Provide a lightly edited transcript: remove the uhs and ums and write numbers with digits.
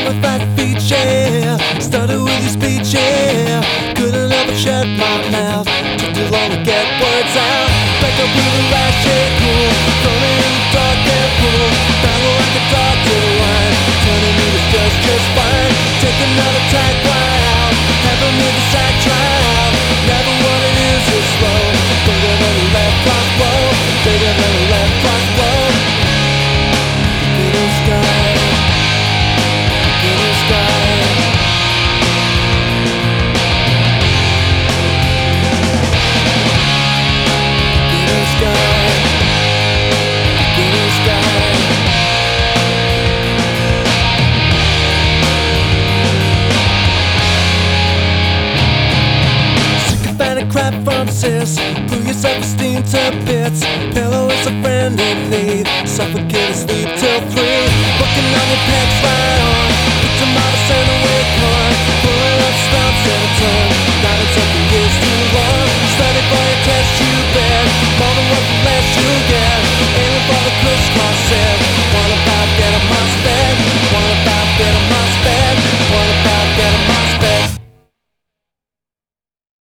with flat feet, yeah. Started with your speech, yeah. Couldn't help but shut my mouth. Took too long to get words out. Back up with the last shade, cool. Thrown in the dark and cool. Battle like a dog to the line. Turning me was just fine. Take another tag right out. Having me the side try out. Never what it is slow. Bigger than the left cross blow. Bigger than the left cross blow. Little sky. Little sky. Little sky. Little sky. Sycophantic crap from sis. Blew your self-esteem to bits. Pillow is a friend in need. Suffocate and sleep till 3. Working on your pecs right